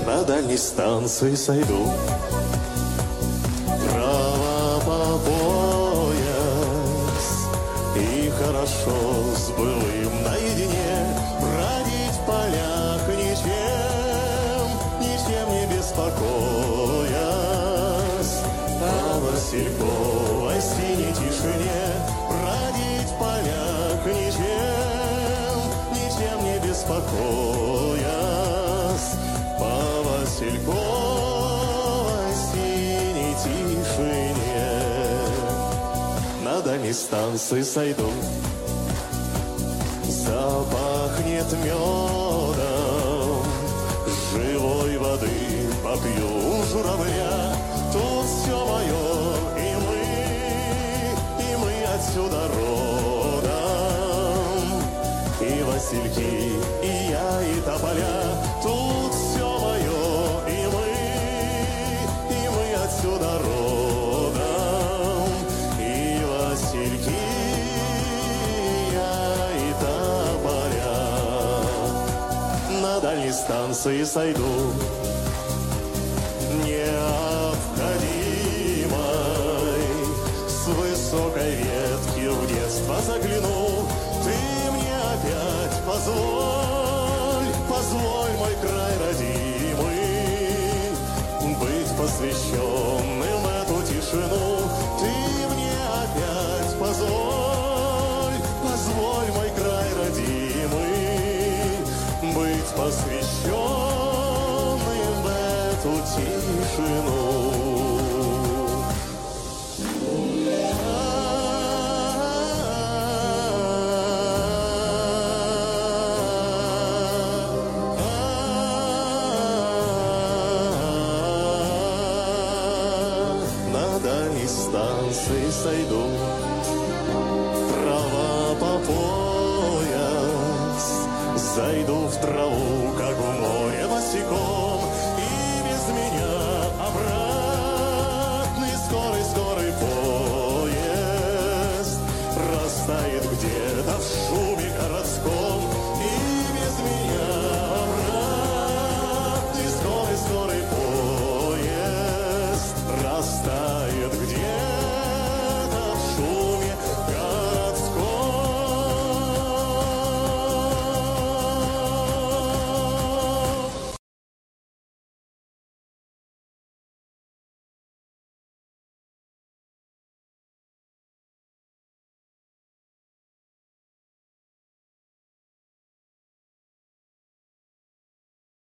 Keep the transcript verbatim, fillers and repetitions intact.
на дальней станции сойду. Трава по пояс, и хорошо с былым наедине бродить в полях ничем, ничем не беспокоясь. А Васильковой синей тишине бродить в полях ничем, ничем не беспокоясь. По Васильковой синей тишине на дальней станции сойду. Запахнет медом, живой воды попью журавля. Тут все мое, и мы, и мы отсюда родом. И васильки, и я, и тополя. Тут все мое, и мы, и мы отсюда родом. И васильки, на дальней станции сойду. Необходимой с высокой ветки в детство загляну. Ты мне опять позволь, позволь, мой край родимый, быть посвященным в эту тишину. Ты мне опять позволь, позволь, мой край родимый, быть посвященным в эту тишину. На дальней станции сойду. Трава по пояс, зайду в траву.